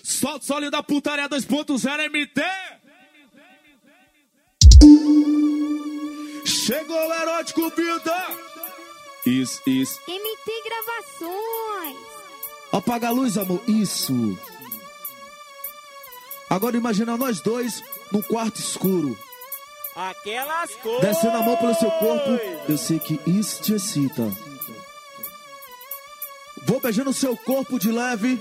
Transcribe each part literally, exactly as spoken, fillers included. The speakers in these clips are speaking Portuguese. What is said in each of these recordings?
Solta o solo da putaria dois ponto zero M T. Chegou o erótico vida. Isso, isso. M T Gravações. Apaga a luz, amor. Isso. Agora imagina nós dois num quarto escuro. Aquelas coisas. Descendo a mão pelo seu corpo. Eu sei que isso te excita. Vou beijando o seu corpo de leve.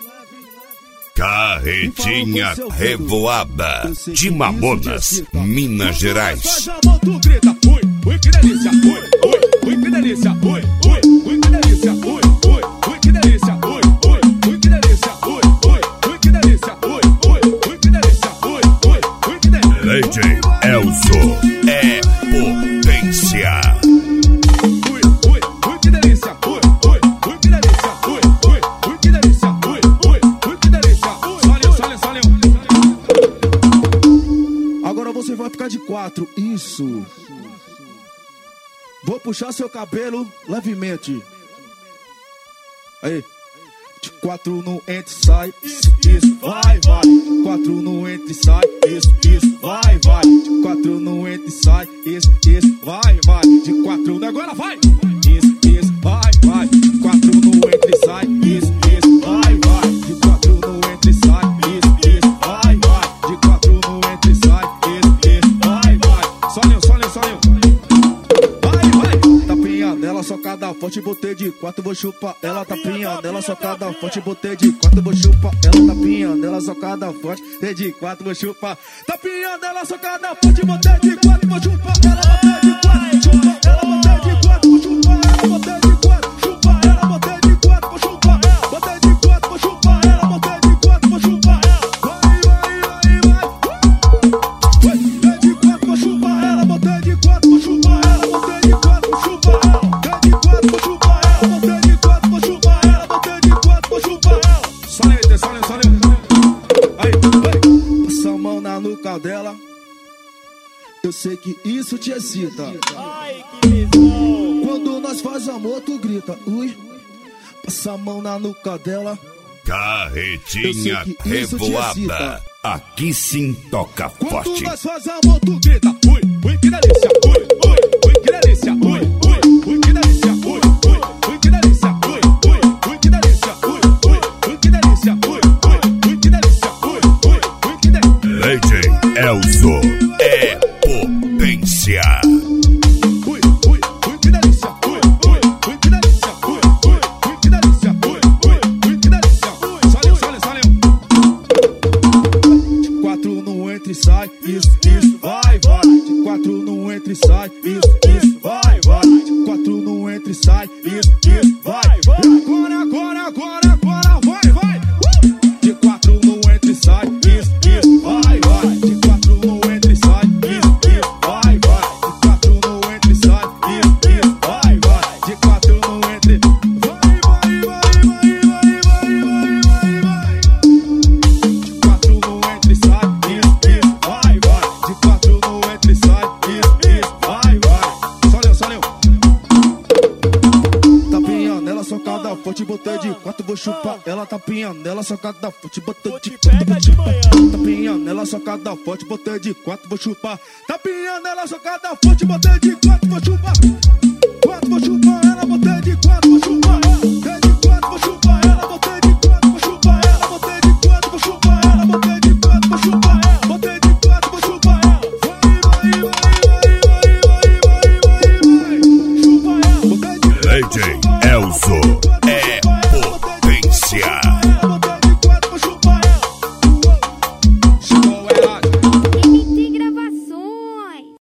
Carretinha Revoada de Mamonas, Minas Gerais. Faz a mão, tu grita, ui, ui, que delícia, ui, ui, ui, que delícia, ui, ui, ui, que delícia, ui, ui, ui, que delícia, ui, ui, ui, que delícia, ui, ui, ui, que delícia, ui, ui, ui, que delícia, ui, ui, ui, que delícia. D J Elzo é potência. Ui, ui, ui, que delícia, ui, ui, ui, que delícia, ui, ui, ui, que delícia, ui, ui, ui, que delícia. Solinho, solinho, solinho. Agora você vai ficar de quatro. Isso. Vou puxar seu cabelo levemente. Aí. De quatro no entra e sai. Isso, isso, vai, vai. De quatro no entra e sai. Isso, isso, vai, vai. De quatro no entra e sai. Isso, isso, vai, vai. De quatro no agora vai. Isso, isso, vai, vai. De quatro no entra e sai. Isso, isso, vai, vai. De quatro no entra e sai. Isso, isso, vai, vai. De quatro no entra e sai. Isso, isso, vai, vai. Solinho, solinho, solinho. Tapinha nela, socada forte, botei de quatro, vou chupar ela. Tapinha nela, socada forte, botei de quatro, vou chupar ela. Tapinha nela, socada forte, botei de quatro, vou chupar. Tapinha nela, socada forte, botei de quatro, vou chupar ela. Botei de quatro, chupa ela, botei de quatro, vou chupar ela. Botei de quatro, chupa ela, botei de quatro, vou chupar ela. Botei de quatro, vou chupar ela, botei de quatro, vou chupar ela. Vai, vai, vai, vai. Botei de quatro, vou chupar ela, botei de quatro, vou chupar ela. Botei de quatro, vou chupar ela. Botei de quatro, vou chupar ela. Botei de quatro, vou chupar ela. Botei de quatro, vou chupar ela. Solinho, solinho, solinho. Aí, vai. Passa a mão na nuca dela. Eu sei que isso te excita. Ai, que visão. Quando nós faz amor, tu grita, ui. Passa a mão na nuca dela. Carretinha Revoada. Aqui sim toca Quando forte. nós faz amor, tu grita, ui, ui, que delícia, ui, ui, ui, que delícia, ui, ui, ui, que delícia, ui, ui, ui, que delícia, ui, ui, ui, que delícia, ui, ui, ui, que delícia, ui, ui, ui, que delícia, ui, ui, ui, que delícia. D J Elzo é potência. Ui, ui, ui, que delícia, ui, ui, ui, que delícia, ui, ui, ui, que delícia, ui, ui, ui, que delícia. Solinho, solinho, solinho. De quatro no entra e sai, isso, isso, vai, vai. De quatro no entra e sai, isso, isso, vai, vai. De quatro no entra e sai, isso, isso, vai, vai. Agora, agora, agora, agora, vai, vai. De quatro no entra e sai, isso, isso, vai, vai. De quatro no entra e sai, isso, isso, vai, vai. De quatro no entra e sai, isso, isso, vai, vai. De quatro no entra e vai, vai, vai, vai, vai, vai, vai, vai. De quatro no entra e sai, isso, isso, vai, vai. De quatro no entra e sai, isso, isso, vai, vai. Solinho, solinho. Tapinha nela, socada forte, botei de quatro, vou chupar ela. Tapinha nela, socada forte, botei de quatro, vou chupar. Tapinha nela, socada forte, botei de quatro, vou chupar. Tapinha nela, socada forte, botei de quatro, vou chupar. Quatro, vou chupar ela, botei de quatro, vou chupar. Botei de quatro, vou chupar ela, botei de quatro, vou chupar ela. Botei de quatro, vou chupar ela, botei de quatro, vou chupar ela. Botei de quatro, vou chupar ela. Vai, vai, vai, vai, vai, vai, vai, vai, vai. Chupa ela, botei de D J Elzo